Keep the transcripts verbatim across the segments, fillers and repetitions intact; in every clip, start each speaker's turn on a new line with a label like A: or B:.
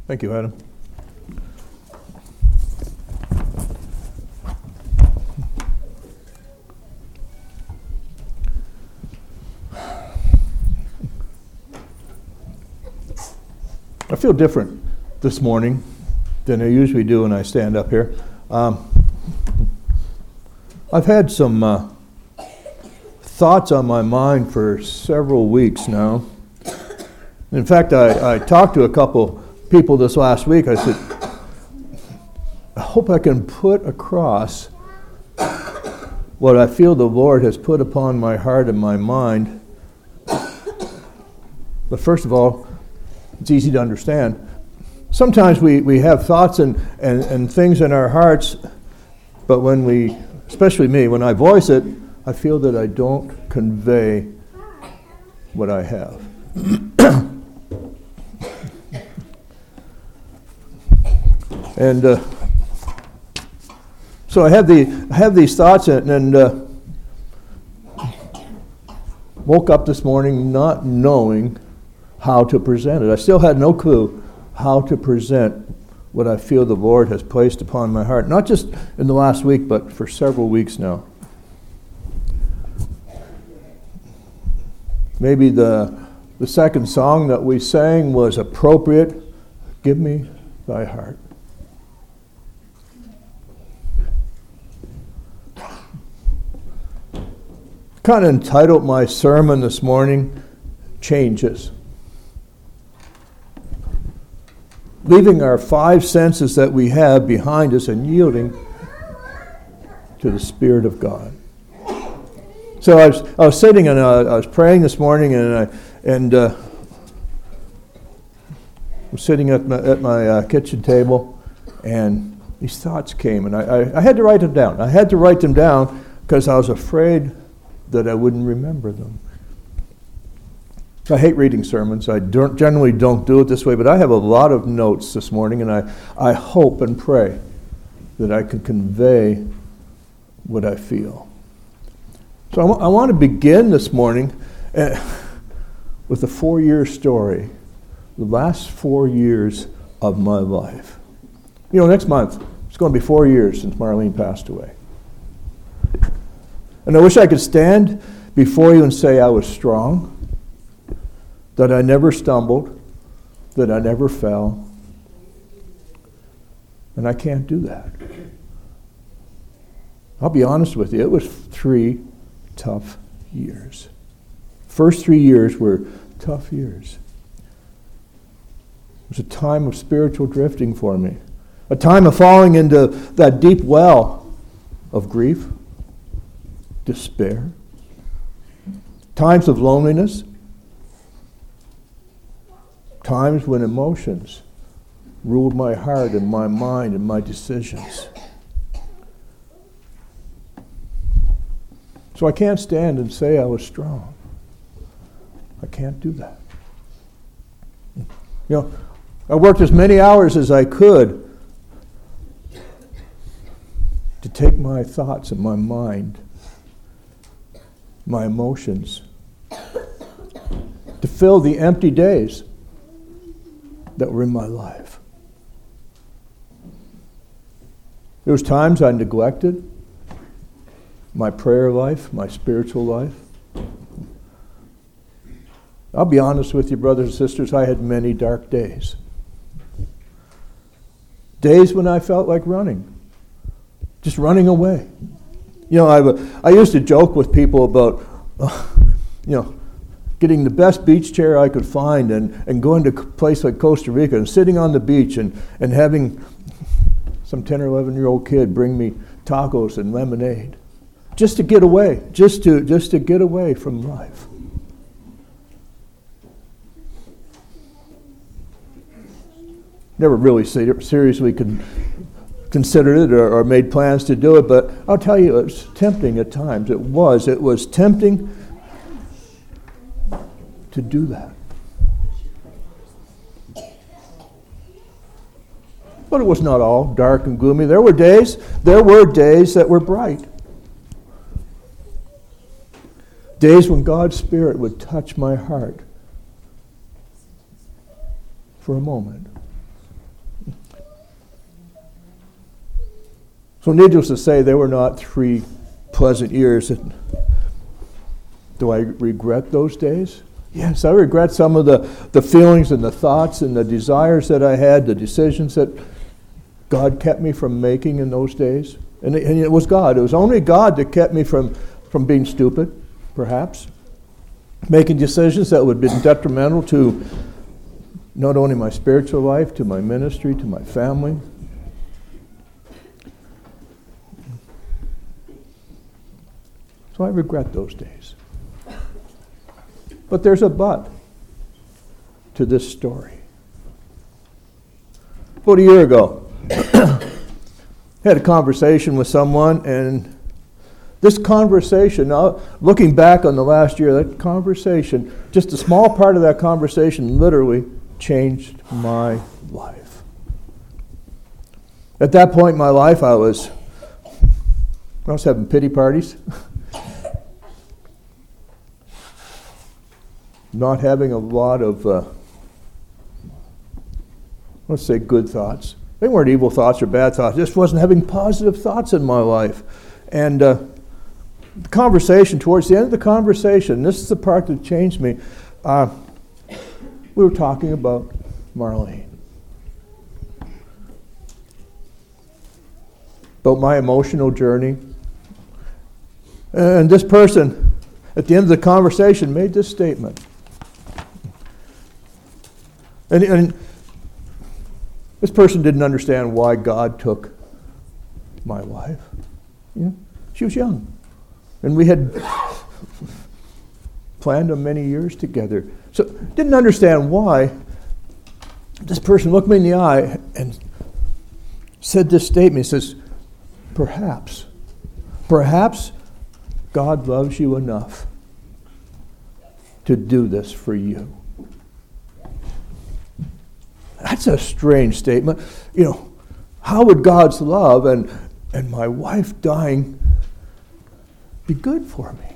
A: Thank you, Adam. I feel different this morning than I usually do when I stand up here. Um, I've had some uh, thoughts on my mind for several weeks now. In fact, I, I talked to a couple people this last week. I said, I hope I can put across what I feel the Lord has put upon my heart and my mind. But first of all, it's easy to understand. Sometimes we, we have thoughts and, and, and things in our hearts, but when we, especially me, when I voice it, I feel that I don't convey what I have. and uh, so I have the I have these thoughts and, and uh, woke up this morning not knowing how to present it. I still had no clue how to present what I feel the Lord has placed upon my heart, not just in the last week, but for several weeks now. Maybe the the second song that we sang was appropriate. Give me thy heart. Kind of entitled my sermon this morning, Changes. Leaving our five senses that we have behind us and yielding to the Spirit of God. So I was I was sitting and uh, I was praying this morning, and I and uh, I was sitting at my at my uh, kitchen table, and these thoughts came, and I, I, I had to write them down. I had to write them down because I was afraid that I wouldn't remember them. I hate reading sermons. I don't, generally don't do it this way, but I have a lot of notes this morning, and I, I hope and pray that I can convey what I feel. So I, w- I want to begin this morning uh, with a four-year story, the last four years of my life. You know, next month, it's going to be four years since Marlene passed away. And I wish I could stand before you and say I was strong, that I never stumbled, that I never fell. And I can't do that. I'll be honest with you, it was three tough years. First three years were tough years. It was a time of spiritual drifting for me, a time of falling into that deep well of grief, despair, times of loneliness, times when emotions ruled my heart and my mind and my decisions. So I can't stand and say I was strong. I can't do that. You know, I worked as many hours as I could to take my thoughts and my mind, my emotions, to fill the empty days that were in my life. There was times I neglected my prayer life, my spiritual life. I'll be honest with you, brothers and sisters, I had many dark days. Days when I felt like running, just running away. You know, I, I used to joke with people about, uh, you know, getting the best beach chair I could find and, and going to a place like Costa Rica and sitting on the beach and, and having some ten or eleven year old kid bring me tacos and lemonade just to get away, just to just to get away from life. Never really ser- seriously con- considered it or, or made plans to do it, but I'll tell you, it was tempting at times. It was. It was tempting to do that. But it was not all dark and gloomy. There were days, there were days that were bright. Days when God's Spirit would touch my heart for a moment. So needless to say, they were not three pleasant years. Do I regret those days? Yes, I regret some of the, the feelings and the thoughts and the desires that I had, the decisions that God kept me from making in those days. And it, and it was God. It was only God that kept me from, from being stupid, perhaps, making decisions that would have been detrimental to not only my spiritual life, to my ministry, to my family. So I regret those days. But there's a but to this story. About a year ago, I had a conversation with someone, and this conversation, now looking back on the last year, that conversation, just a small part of that conversation literally changed my life. At that point in my life, I was, I was having pity parties. Not having a lot of, uh, let's say, good thoughts. They weren't evil thoughts or bad thoughts. I just wasn't having positive thoughts in my life. And uh, the conversation, towards the end of the conversation, this is the part that changed me. Uh, we were talking about Marlene. About my emotional journey. And this person, at the end of the conversation, made this statement. And, and this person didn't understand why God took my wife. You know, she was young. And we had planned on many years together. So didn't understand why. This person looked me in the eye and said this statement. He says, perhaps, perhaps God loves you enough to do this for you. That's a strange statement. You know, how would God's love and, and my wife dying be good for me?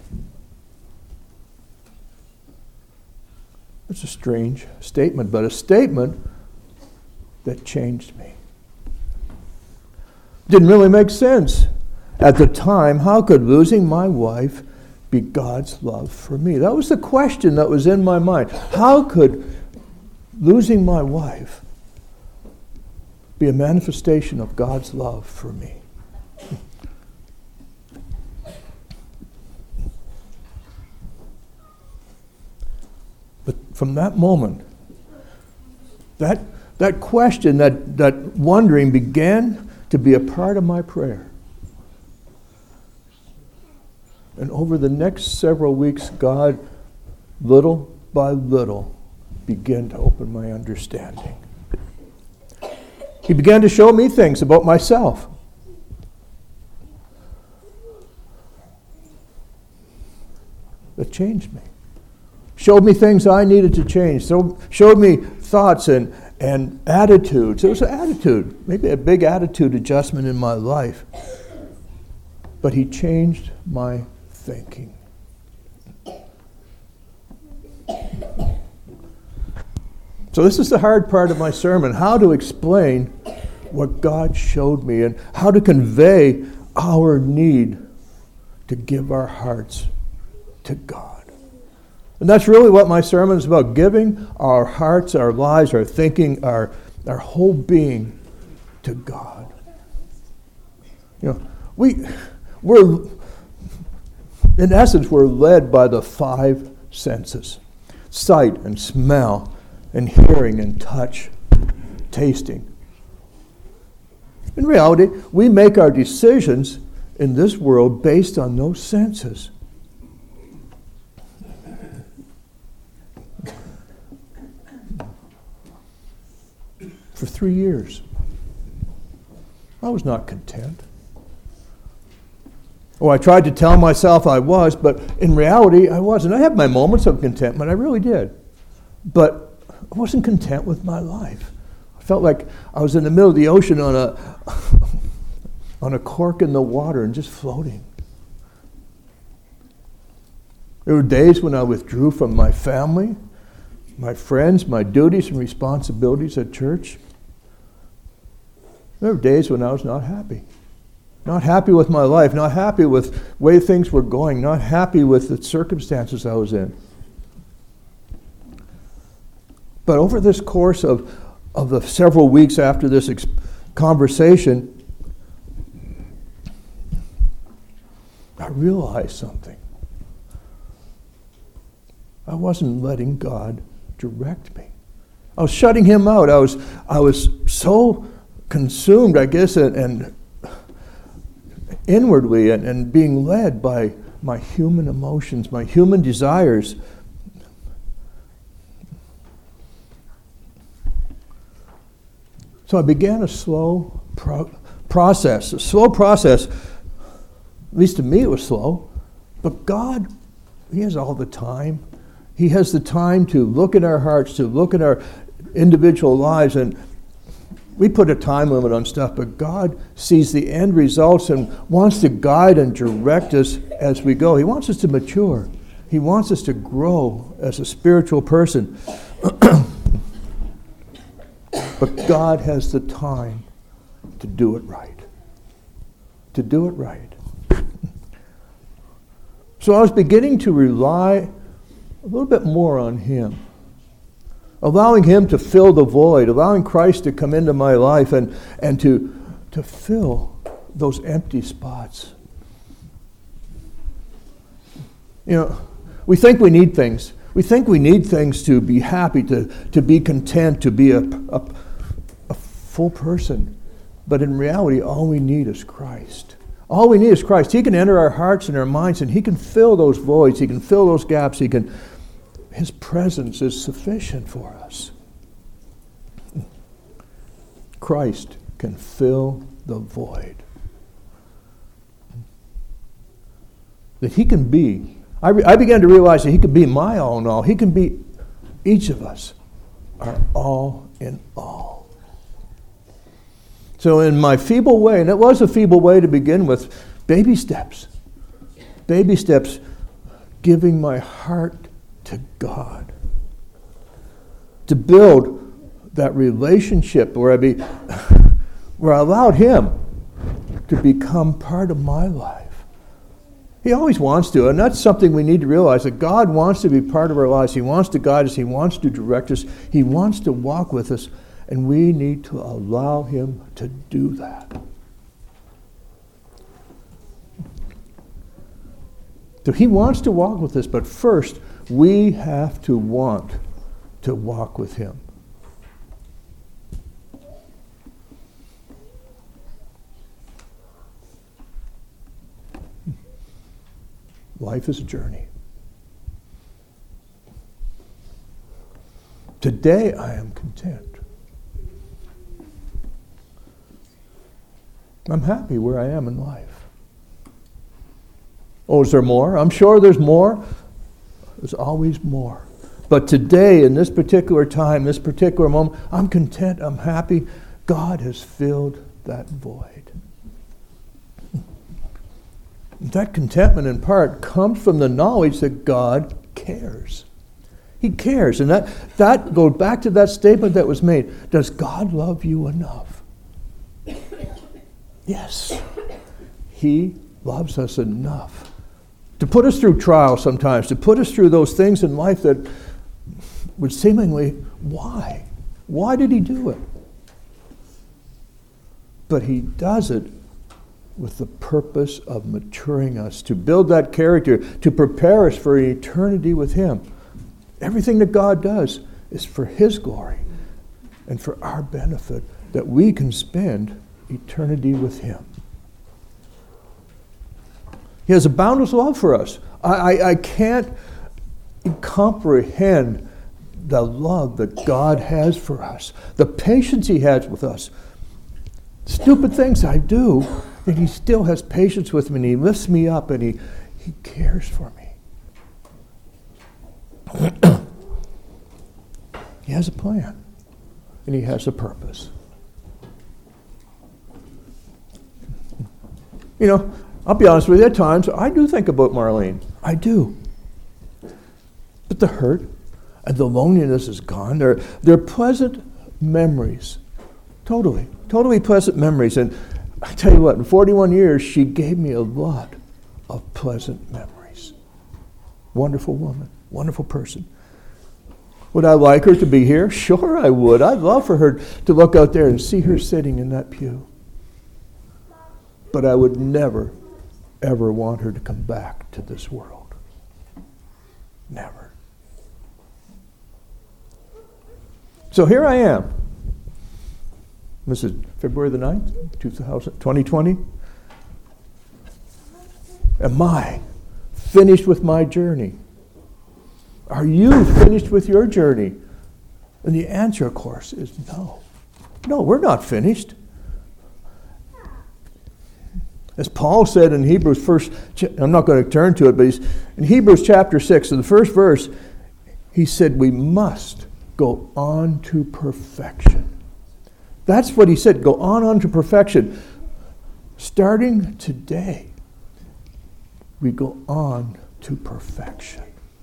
A: It's a strange statement, but a statement that changed me. Didn't really make sense at the time. How could losing my wife be God's love for me? That was the question that was in my mind. How could losing my wife be a manifestation of God's love for me? But from that moment, that that question, that, that wondering began to be a part of my prayer. And over the next several weeks, God, little by little, began to open my understanding. He began to show me things about myself. That changed me. Showed me things I needed to change. So showed me thoughts and, and attitudes. It was an attitude, maybe a big attitude adjustment in my life. But he changed my thinking. So this is the hard part of my sermon, how to explain what God showed me and how to convey our need to give our hearts to God. And that's really what my sermon is about, giving our hearts, our lives, our thinking, our, our whole being to God. You know, we, we're, in essence, we're led by the five senses: sight and smell, and hearing and touch, tasting. In reality, we make our decisions in this world based on those senses. For three years, I was not content. Oh, I tried to tell myself I was, but in reality, I wasn't. I had my moments of contentment, I really did. But I wasn't content with my life. I felt like I was in the middle of the ocean on a on a cork in the water and just floating. There were days when I withdrew from my family, my friends, my duties and responsibilities at church. There were days when I was not happy. Not happy with my life, not happy with the way things were going, not happy with the circumstances I was in. But over this course of, of the several weeks after this ex- conversation, I realized something. I wasn't letting God direct me. I was shutting him out. I was I was so consumed, I guess, and, and inwardly and, and being led by my human emotions, my human desires. So I began a slow pro- process, a slow process. At least to me it was slow. But God, he has all the time. He has the time to look at our hearts, to look at our individual lives, and we put a time limit on stuff, but God sees the end results and wants to guide and direct us as we go. He wants us to mature. He wants us to grow as a spiritual person. But God has the time to do it right. To do it right. So I was beginning to rely a little bit more on him. Allowing him to fill the void, allowing Christ to come into my life and, and to, to fill those empty spots. You know, we think we need things. We think we need things to be happy, to, to be content, to be a, a, a full person. But in reality, all we need is Christ. All we need is Christ. He can enter our hearts and our minds, and he can fill those voids. He can fill those gaps. He can. His presence is sufficient for us. Christ can fill the void. That he can be. I, re, I began to realize that he can be my all in all. He can be, each of us are all in all. So in my feeble way, and it was a feeble way to begin with, baby steps. Baby steps, giving my heart to God. To build that relationship where I be where I allowed him to become part of my life. He always wants to, and that's something we need to realize, that God wants to be part of our lives. He wants to guide us. He wants to direct us. He wants to walk with us, and we need to allow him to do that. So he wants to walk with us, but first, we have to want to walk with him. Life is a journey. Today I am content. I'm happy where I am in life. Oh, is there more? I'm sure there's more. There's always more. But today, in this particular time, this particular moment, I'm content, I'm happy. God has filled that void. That contentment in part comes from the knowledge that God cares. He cares. And that, that goes back to that statement that was made. Does God love you enough? Yes. He loves us enough to put us through trials sometimes, to put us through those things in life that would seemingly, why? Why did he do it? But he does it with the purpose of maturing us, to build that character, to prepare us for eternity with him. Everything that God does is for his glory and for our benefit, that we can spend eternity with him. He has a boundless love for us. I, I, I can't comprehend the love that God has for us, the patience he has with us. Stupid things I do, and he still has patience with me, and he lifts me up, and he, he cares for me. He has a plan, and he has a purpose. You know, I'll be honest with you, at times I do think about Marlene. I do. But the hurt and the loneliness is gone. They're, they're pleasant memories. Totally. Totally pleasant memories. And I tell you what, in forty-one years, she gave me a lot of pleasant memories. Wonderful woman, wonderful person. Would I like her to be here? Sure I would. I'd love for her to look out there and see her sitting in that pew. But I would never, ever want her to come back to this world. Never. So here I am. This is February the ninth, twenty twenty. Am I finished with my journey? Are you finished with your journey? And the answer, of course, is no. No, we're not finished. As Paul said in Hebrews first, I'm not going to turn to it, but he's, in Hebrews chapter six, in the first verse, he said we must go on to perfection. That's what he said, go on on to perfection. Starting today, we go on to perfection.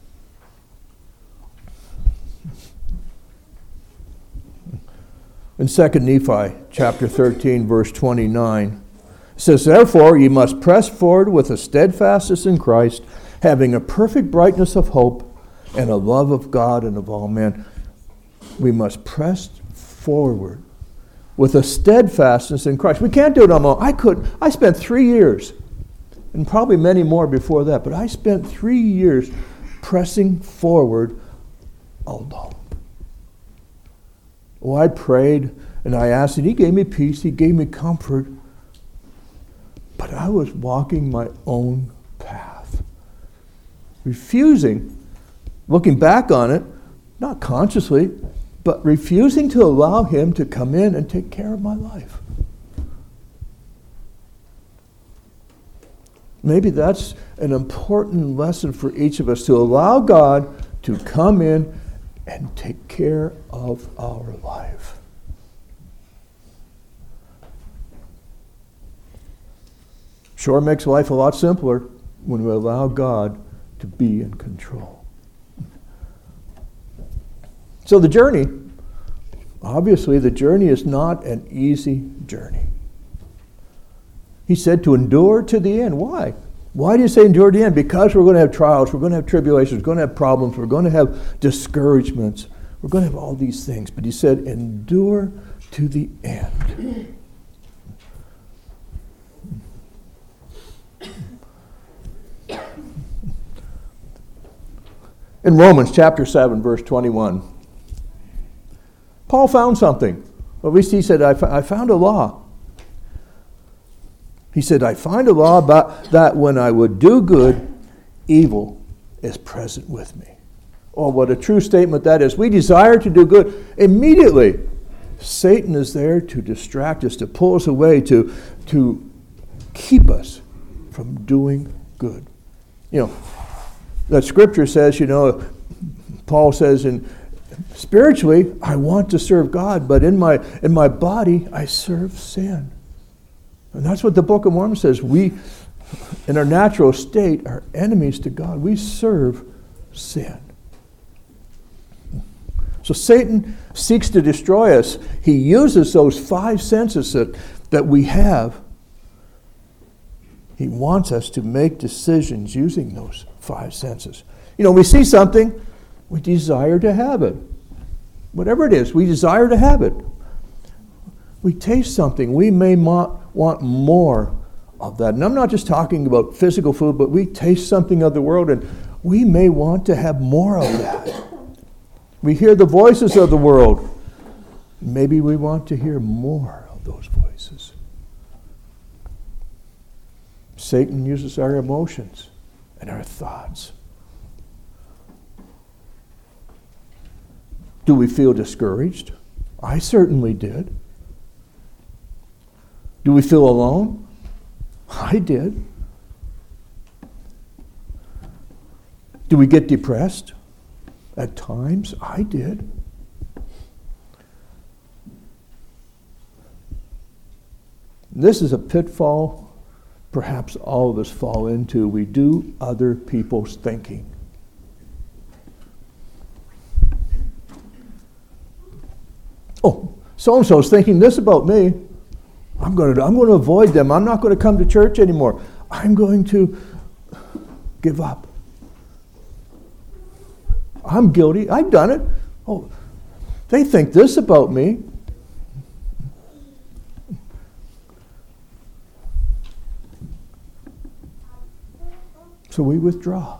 A: In Second Nephi chapter thirteen, verse twenty-nine, it says, therefore ye must press forward with a steadfastness in Christ, having a perfect brightness of hope and a love of God and of all men. We must press forward with a steadfastness in Christ. We can't do it on our own. I could. I spent three years, and probably many more before that, but I spent three years pressing forward alone. Oh, I prayed and I asked, and he gave me peace, he gave me comfort, but I was walking my own path, refusing, looking back on it, not consciously, but refusing to allow him to come in and take care of my life. Maybe that's an important lesson for each of us, to allow God to come in and take care of our life. Sure makes life a lot simpler when we allow God to be in control. So the journey, obviously the journey is not an easy journey. He said to endure to the end. Why? Why do you say endure to the end? Because we're going to have trials, we're going to have tribulations, we're going to have problems, we're going to have discouragements, we're going to have all these things. But he said endure to the end. In Romans chapter seven, verse twenty-one, Paul found something. Or at least he said, I, f- I found a law. He said, I find a law about that when I would do good, evil is present with me. Oh, what a true statement that is. We desire to do good. Immediately, Satan is there to distract us, to pull us away, to, to keep us from doing good. You know, that scripture says, you know, Paul says, in spiritually, I want to serve God, but in my in my body, I serve sin. And that's what the Book of Mormon says. We, in our natural state, are enemies to God. We serve sin. So Satan seeks to destroy us. He uses those five senses that, that we have. He wants us to make decisions using those five senses. You know, we see something, we desire to have it. Whatever it is, we desire to have it. We taste something, we may mo- want more of that. And I'm not just talking about physical food, but we taste something of the world and we may want to have more of that. We hear the voices of the world. Maybe we want to hear more of those voices. Satan uses our emotions and our thoughts. Do we feel discouraged? I certainly did. Do we feel alone? I did. Do we get depressed? At times, I did. This is a pitfall perhaps all of us fall into. We do other people's thinking. Oh, so-and-so's thinking this about me. I'm I'm going to I'm going to avoid them. I'm not going to come to church anymore. I'm going to give up. I'm guilty. I've done it. Oh, they think this about me. So we withdraw.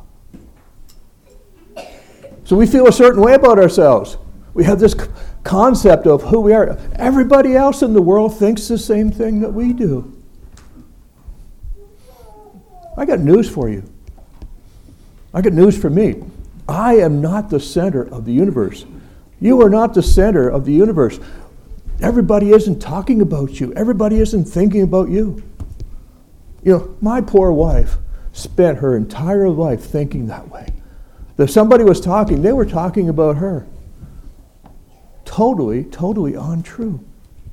A: So we feel a certain way about ourselves. We have this concept of who we are. Everybody else in the world thinks the same thing that we do. I got news for you. I got news for me. I am not the center of the universe. You are not the center of the universe. Everybody isn't talking about you. Everybody isn't thinking about you. You know, my poor wife spent her entire life thinking that way. If somebody was talking, they were talking about her. Totally, totally untrue.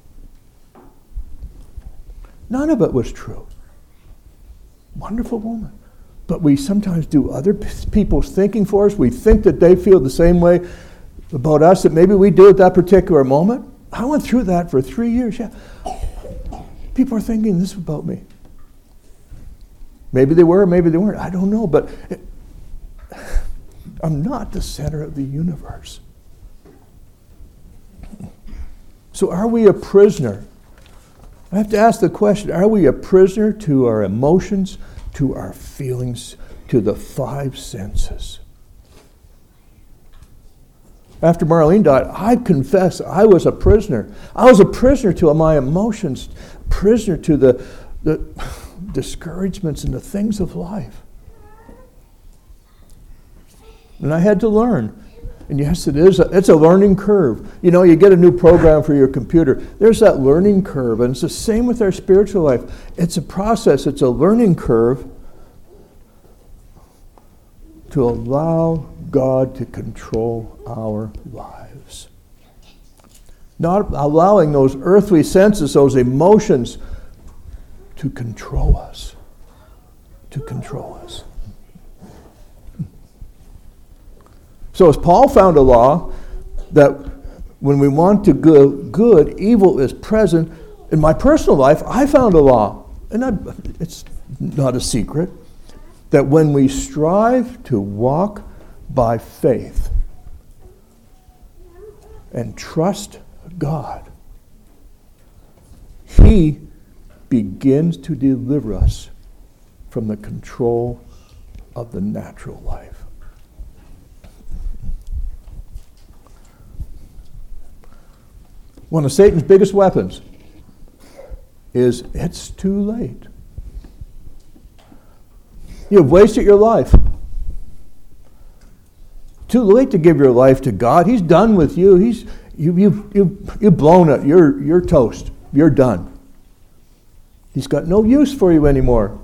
A: None of it was true. Wonderful woman. But we sometimes do other people's thinking for us. We think that they feel the same way about us that maybe we do at that particular moment. I went through that for three years. Yeah, people are thinking this about me. Maybe they were, maybe they weren't. I don't know. But it, I'm not the center of the universe. So are we a prisoner? I have to ask the question, are we a prisoner to our emotions, to our feelings, to the five senses? After Marlene died, I confess I was a prisoner. I was a prisoner to my emotions, prisoner to the, the discouragements and the things of life. And I had to learn. And yes, it is. A, it's a learning curve. You know, you get a new program for your computer. There's that learning curve. And it's the same with our spiritual life. It's a process. It's a learning curve to allow God to control our lives. Not allowing those earthly senses, those emotions, to control us. To control us. So as Paul found a law that when we want to go good, evil is present. In my personal life, I found a law, and I, it's not a secret, that when we strive to walk by faith and trust God, He begins to deliver us from the control of the natural life. One of Satan's biggest weapons is it's too late. You've wasted your life. Too late to give your life to God. He's done with you. He's you you you you've blown it. You're you're toast. You're done. He's got no use for you anymore.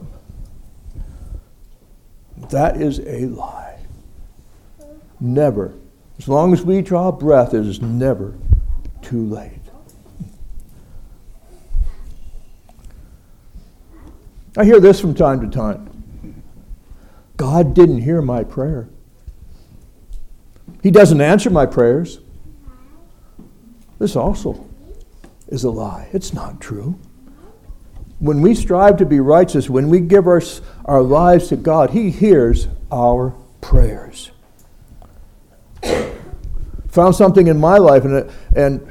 A: That is a lie. Never. As long as we draw breath, it is never too late. I hear this from time to time. God didn't hear my prayer. He doesn't answer my prayers. This also is a lie. It's not true. When we strive to be righteous, when we give our, our lives to God, He hears our prayers. Found something in my life, and, and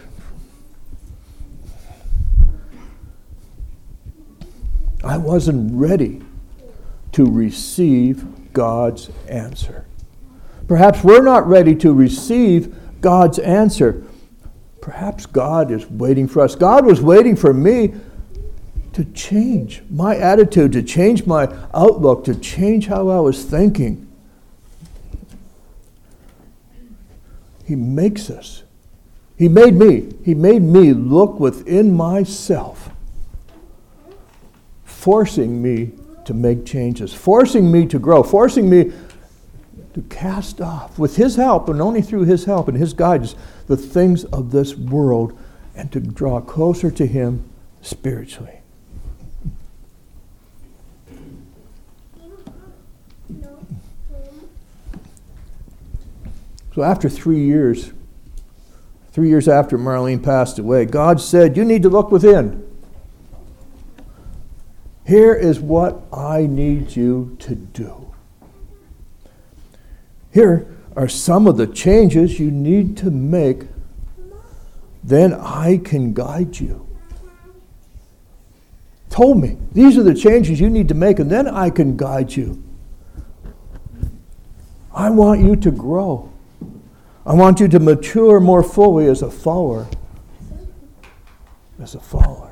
A: I wasn't ready to receive God's answer. Perhaps we're not ready to receive God's answer. Perhaps God is waiting for us. God was waiting for me to change my attitude, to change my outlook, to change how I was thinking. He makes us. He made me. He made me look within myself, forcing me to make changes, forcing me to grow, forcing me to cast off, with His help, and only through His help and His guidance, the things of this world, and to draw closer to Him spiritually. So after three years, three years after Marlene passed away, God said, you need to look within. Here is what I need you to do. Here are some of the changes you need to make. Then I can guide you. Told me, these are the changes you need to make, and then I can guide you. I want you to grow. I want you to mature more fully as a follower. As a follower.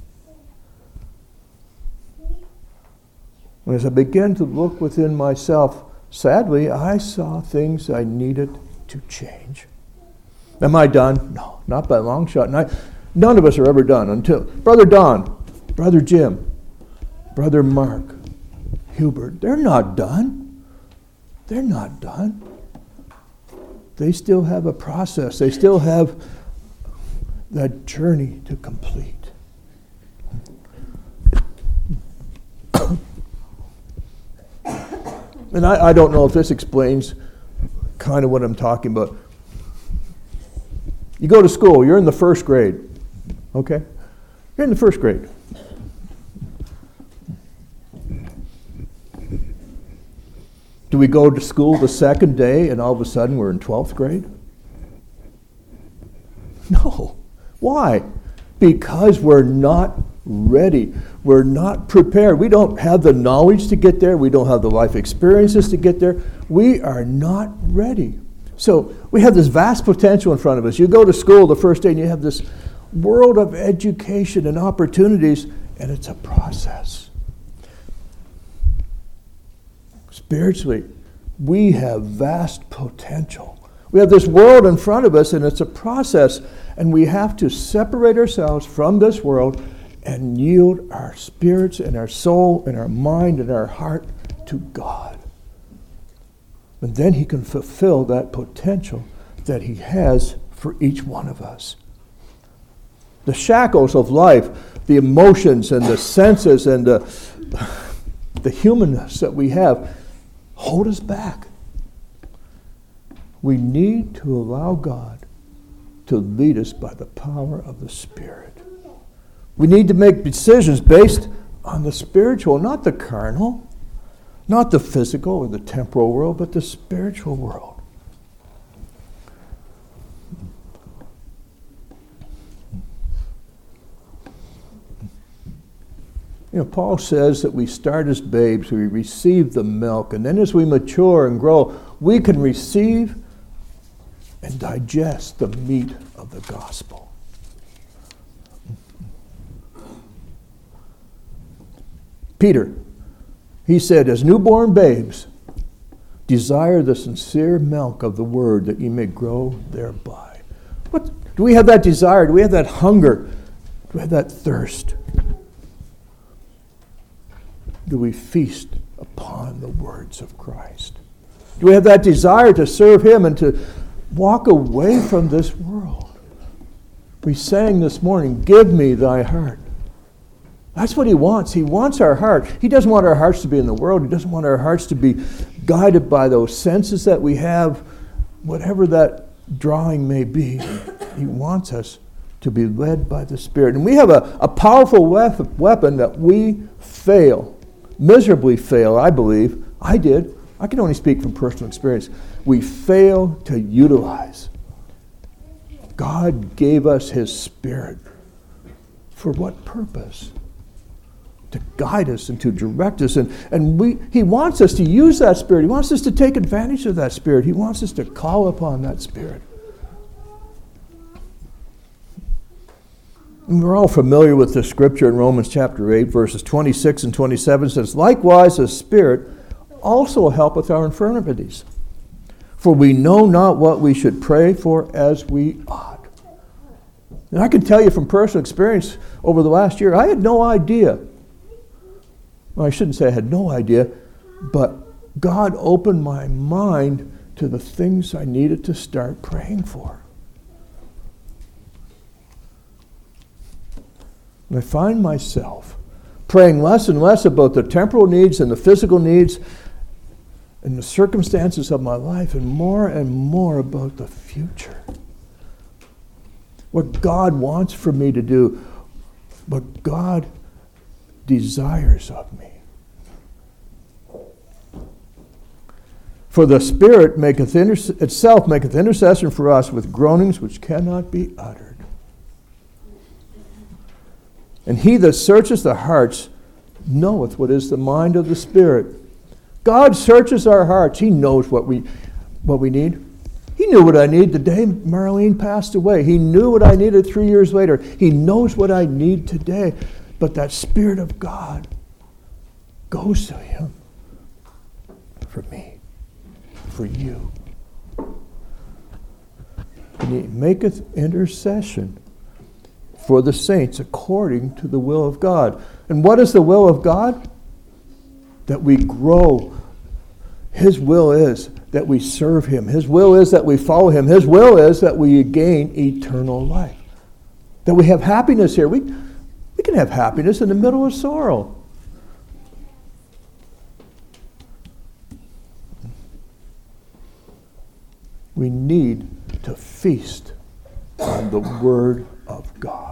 A: And as I began to look within myself, sadly, I saw things I needed to change. Am I done? No, not by a long shot. And I, none of us are ever done until Brother Don, Brother Jim, Brother Mark, Hubert, they're not done. They're not done. They still have a process. They still have that journey to complete. And I, I don't know if this explains kind of what I'm talking about. You go to school, you're in the first grade, okay? You're in the first grade. Do we go to school the second day and all of a sudden we're in twelfth grade? No. Why? Because we're not ready. We're not prepared. We don't have the knowledge to get there. We don't have the life experiences to get there. We are not ready. So we have this vast potential in front of us. You go to school the first day and you have this world of education and opportunities, and it's a process. Spiritually, we have vast potential. We have this world in front of us, and it's a process, and we have to separate ourselves from this world and yield our spirits and our soul and our mind and our heart to God. And then He can fulfill that potential that He has for each one of us. The shackles of life, the emotions and the senses and the, the humanness that we have hold us back. We need to allow God to lead us by the power of the Spirit. We need to make decisions based on the spiritual, not the carnal, not the physical or the temporal world, but the spiritual world. You know, Paul says that we start as babes, we receive the milk, and then as we mature and grow, we can receive and digest the meat of the gospel. Peter, he said, as newborn babes, desire the sincere milk of the word that ye may grow thereby. What, do we have that desire? Do we have that hunger? Do we have that thirst? Do we feast upon the words of Christ? Do we have that desire to serve Him and to walk away from this world? We sang this morning, give me thy heart. That's what He wants. He wants our heart. He doesn't want our hearts to be in the world. He doesn't want our hearts to be guided by those senses that we have, whatever that drawing may be. He wants us to be led by the Spirit. And we have a, a powerful wef- weapon that we fail, miserably fail, I believe. I did. I can only speak from personal experience. We fail to utilize. God gave us His Spirit. For what purpose? To guide us and to direct us. And, and we, He wants us to use that Spirit. He wants us to take advantage of that Spirit. He wants us to call upon that Spirit. And we're all familiar with the scripture in Romans chapter eight, verses twenty-six and twenty-seven. Says, likewise the Spirit also helpeth our infirmities. For we know not what we should pray for as we ought. And I can tell you from personal experience over the last year, I had no idea. Well, I shouldn't say I had no idea, but God opened my mind to the things I needed to start praying for. And I find myself praying less and less about the temporal needs and the physical needs and the circumstances of my life, and more and more about the future. What God wants for me to do, what God desires of me. For the Spirit maketh inter- itself maketh intercession for us with groanings which cannot be uttered. And he that searcheth the hearts knoweth what is the mind of the Spirit. God searches our hearts. He knows what we what we need. He knew what I need the day Marlene passed away. He knew what I needed three years later. He knows what I need today. But that Spirit of God goes to him for me, for you. And he maketh intercession for the saints according to the will of God. And what is the will of God? That we grow. His will is that we serve him. His will is that we follow him. His will is that we gain eternal life. That we have happiness here. We, we can have happiness in the middle of sorrow. We need to feast on the Word of God.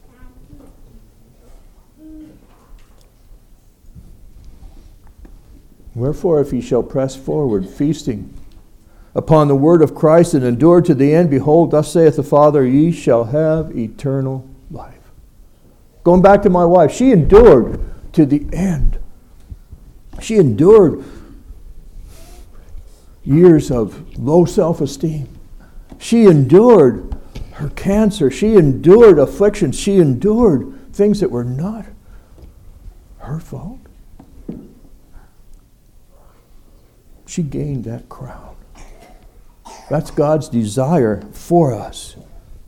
A: Wherefore, if ye shall press forward, feasting upon the word of Christ and endure to the end, behold, thus saith the Father, ye shall have eternal life. Going back to my wife, she endured to the end. She endured years of low self-esteem. She endured her cancer. She endured affliction. She endured things that were not her fault. She gained that crown. That's God's desire for us.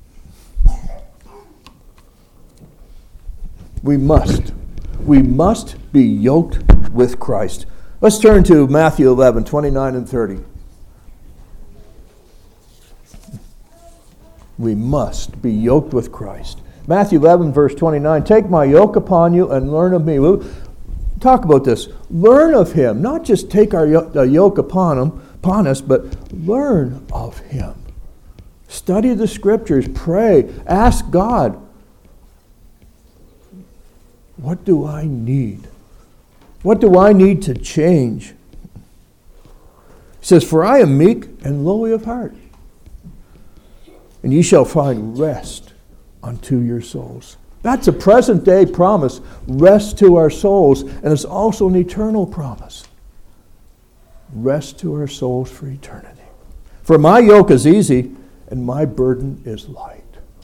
A: We must. We must be yoked with Christ. Let's turn to Matthew eleven, twenty-nine and thirty. We must be yoked with Christ. Matthew eleven, verse twenty-nine, take my yoke upon you and learn of me. We'll talk about this. Learn of him. Not just take our yoke upon him, upon us, but learn of him. Study the scriptures. Pray. Ask God, what do I need? What do I need to change? He says, for I am meek and lowly of heart, and ye shall find rest unto your souls. That's a present day promise, rest to our souls, and it's also an eternal promise. Rest to our souls for eternity. For my yoke is easy and my burden is light.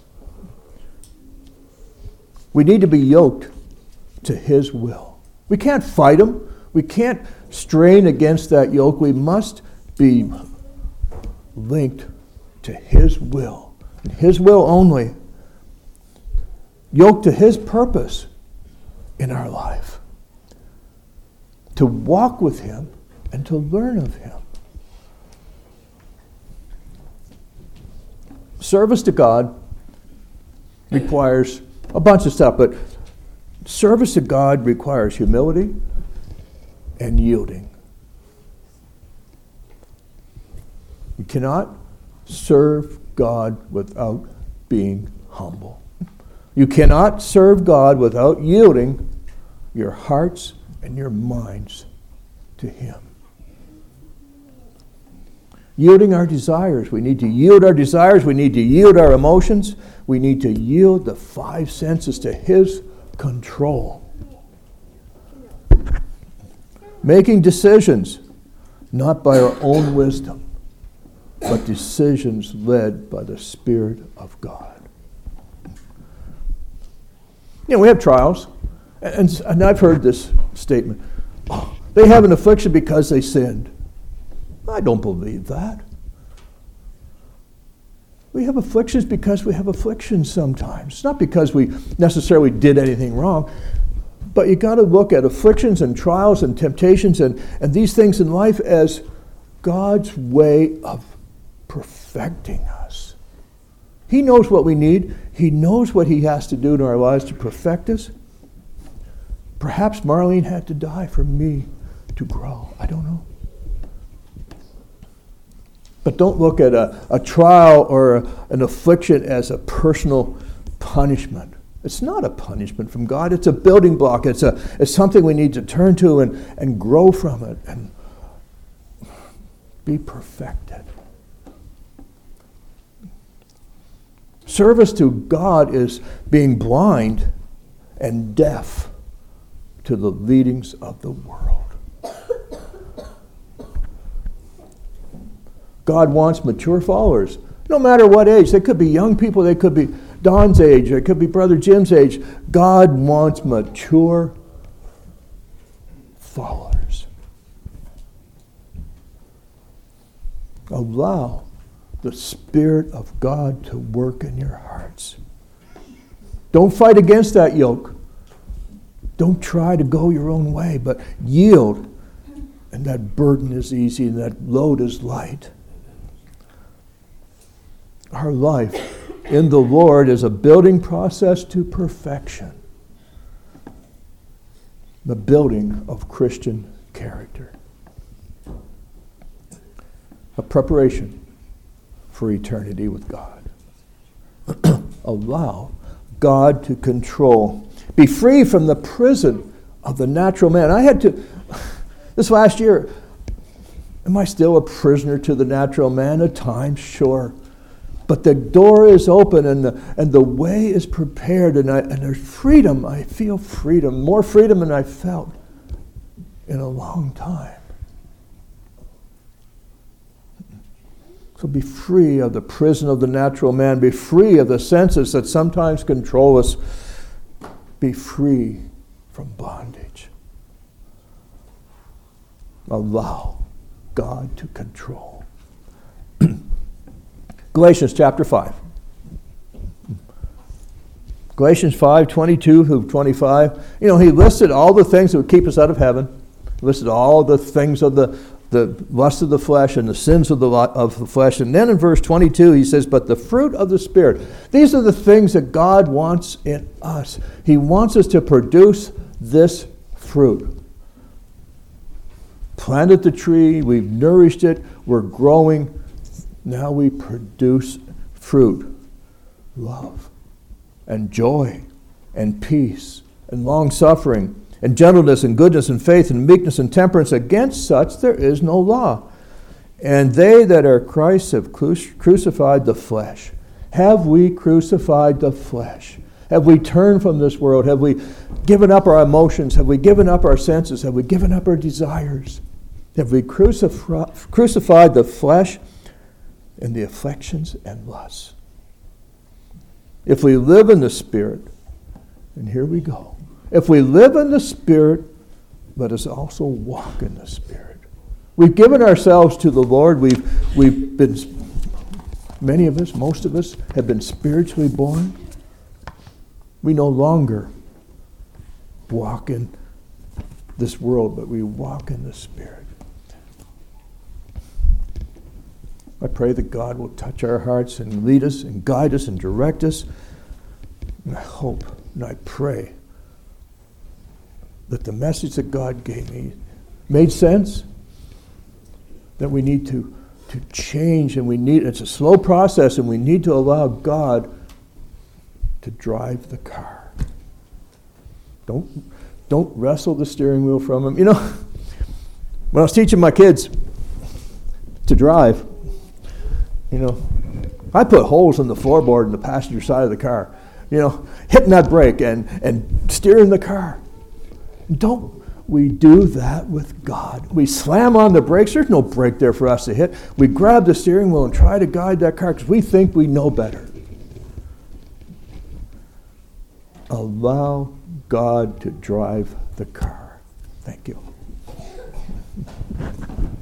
A: We need to be yoked to his will. We can't fight him. We can't strain against that yoke. We must be linked to his will. And his will only. Yoked to his purpose in our life. To walk with him and to learn of him. Service to God requires a bunch of stuff, but service to God requires humility and yielding. You cannot serve God without being humble. You cannot serve God without yielding your hearts and your minds to him. Yielding our desires. We need to yield our desires. We need to yield our emotions. We need to yield the five senses to his control. Making decisions, not by our own wisdom, but decisions led by the Spirit of God. You know, we have trials, and, and I've heard this statement. Oh, they have an affliction because they sinned. I don't believe that. We have afflictions because we have afflictions sometimes. It's not because we necessarily did anything wrong, but you got to look at afflictions and trials and temptations and, and these things in life as God's way of perfecting us. He knows what we need. He knows what he has to do in our lives to perfect us. Perhaps Marlene had to die for me to grow. I don't know. But don't look at a, a trial or a, an affliction as a personal punishment. It's not a punishment from God. It's a building block. It's a it's something we need to turn to and, and grow from it and be perfected. Service to God is being blind and deaf to the leadings of the world. God wants mature followers, no matter what age. They could be young people, they could be Don's age, it could be Brother Jim's age. God wants mature followers. Allow the Spirit of God to work in your hearts. Don't fight against that yoke. Don't try to go your own way, but yield. And that burden is easy and that load is light. Our life in the Lord is a building process to perfection. The building of Christian character. A preparation for eternity with God. Allow God to control. Be free from the prison of the natural man. I had to, this last year, am I still a prisoner to the natural man? At times, sure. But the door is open and the, and the way is prepared and, I, and there's freedom. I feel freedom, more freedom than I felt in a long time. So be free of the prison of the natural man. Be free of the senses that sometimes control us. Be free from bondage. Allow God to control. Galatians chapter five. Galatians five, twenty-two through twenty-five. You know, he listed all the things that would keep us out of heaven. He listed all the things of the, the lust of the flesh and the sins of the, of the flesh. And then in verse twenty-two, he says, but the fruit of the Spirit. These are the things that God wants in us. He wants us to produce this fruit. Planted the tree, we've nourished it, we're growing. Now we produce fruit, love, and joy, and peace, and long-suffering, and gentleness, and goodness, and faith, and meekness, and temperance. Against such there is no law. And they that are Christ have crucified the flesh. Have we crucified the flesh? Have we turned from this world? Have we given up our emotions? Have we given up our senses? Have we given up our desires? Have we crucif- crucified the flesh and the affections and lusts? If we live in the Spirit, and here we go. If we live in the Spirit, let us also walk in the Spirit. We've given ourselves to the Lord. We've, we've been, many of us, most of us, have been spiritually born. We no longer walk in this world, but we walk in the Spirit. I pray that God will touch our hearts and lead us and guide us and direct us. And I hope and I pray that the message that God gave me made sense, that we need to, to change and we need, it's a slow process and we need to allow God to drive the car. Don't, don't wrestle the steering wheel from him. You know, when I was teaching my kids to drive, you know, I put holes in the floorboard in the passenger side of the car, you know, hitting that brake and, and steering the car. Don't we do that with God? We slam on the brakes. There's no brake there for us to hit. We grab the steering wheel and try to guide that car because we think we know better. Allow God to drive the car. Thank you.